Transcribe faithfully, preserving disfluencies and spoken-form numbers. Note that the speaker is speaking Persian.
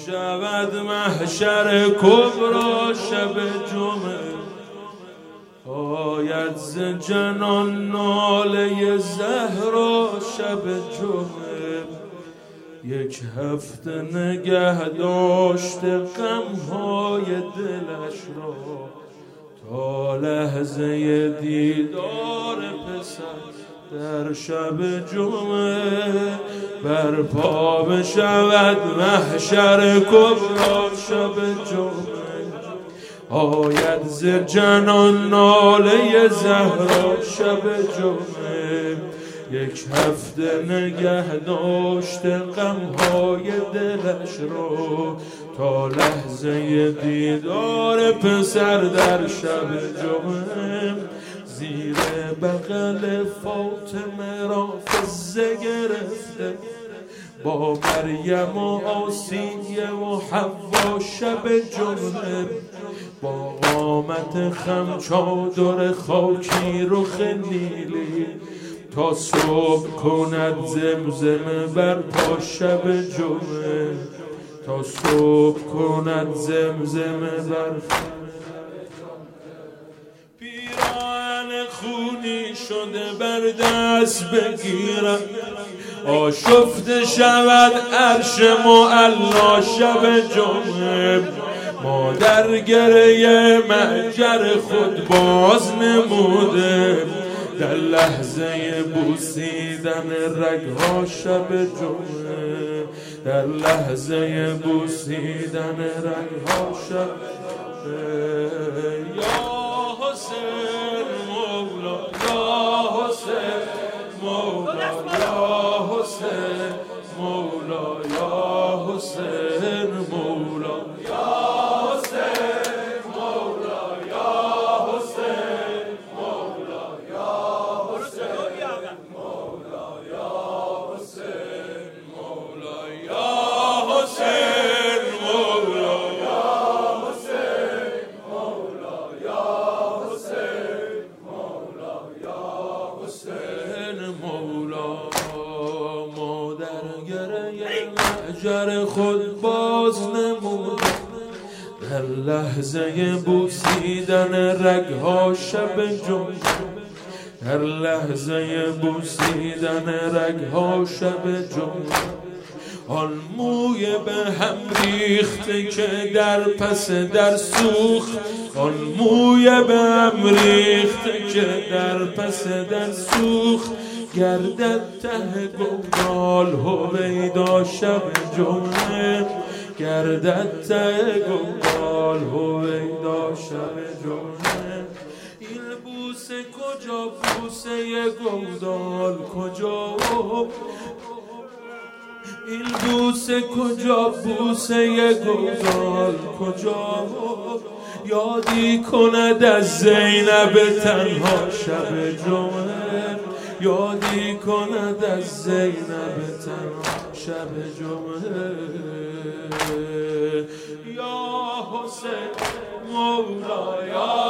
شود محشر کبرا شب جمعه، آید ز جنان ناله زهرا شب جمعه. یک هفته نگه داشته غمهای دلش را، تا لحظه دیدار پسر در شب جمعه. برپا بشود محشر کبرا شب جمعه، آید ز جنان ناله زهرا شب جمعه. یک هفته نگه داشته غمهای دلش رو، تا لحظه دیدار پسر در شب جمعه. زیر بغل فاطمه را فزه گرفته، با مریم و آسیه و حوا شب جمعه. با قامت خم چادر خاکی رخ نیلی، تا صبح کند زمزمه بر پا شب جمعه. تا صبح کند زمزمه بر پیراهن خونی شده بر دست بگیرم، آشفته شود عرش معلا شب جمعه. مادر گریه محجر خود باز نموده، در لحظه بوسیدن رگها شب جمعه. در لحظه بوسیدن رگها شب جمعه. یا حسین مولا، یا حسین مولا، یا حسین مولا، یا حسین مولا، یا حسین مولا، یا حسین مولا، یا حسین مولا، یا حسین مولا، یا حسین مولا، یا حسین مولا، یا حسین مولا، یا حسین مولا. مادر گریه محجر خود باز نمود، در لحظه بوسیدن رگها شب جمعه. در لحظه بوسیدن رگها شب جمعه. آن موی به هم ریخته که در پس در سوخت، آن موی به هم ریخته که در پس در سوخت. گردد ته گودال هویدا شب جمعه، گردد ته گودال هویدا شب جمعه. این بوسه کجا بوسه گودال کجا، این بوسه کجا بوسه گودال کجا. یادی کند از زینب تنها شب جمعه، یادی کند از زینب تنها شب جمعه. یا حسین مولا، یا